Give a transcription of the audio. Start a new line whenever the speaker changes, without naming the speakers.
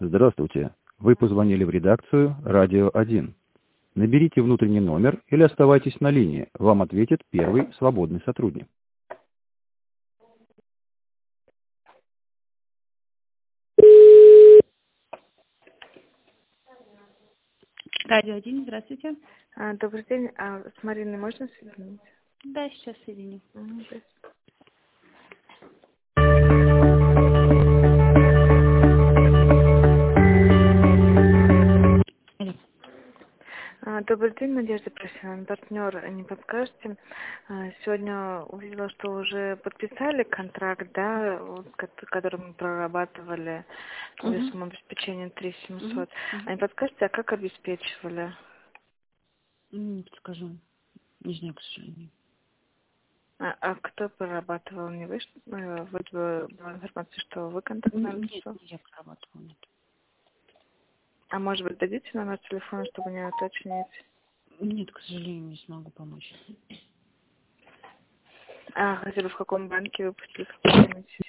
Здравствуйте. Вы позвонили в редакцию «Радио 1». Наберите внутренний номер или оставайтесь на линии. Вам ответит первый свободный сотрудник.
Радио 1, здравствуйте.
Добрый день. С Мариной можно соединить?
Да, сейчас соединю.
Спасибо. Добрый день, Надежда Просина, партнер, не подскажете? Сегодня увидела, что уже подписали контракт, да, который мы прорабатывали весом обеспечения 3700. А не подскажете, а как обеспечивали?
Не подскажу. Не знаю, к сожалению.
А кто прорабатывал? Не вы? Вроде бы была информация, что вы контактное лицо.
Нет, я прорабатывала, нет.
А может быть, дадите номер телефона, чтобы мне уточнить?
Нет, к сожалению, не смогу помочь.
Хотя бы в каком банке выпустили, в какой комиссии?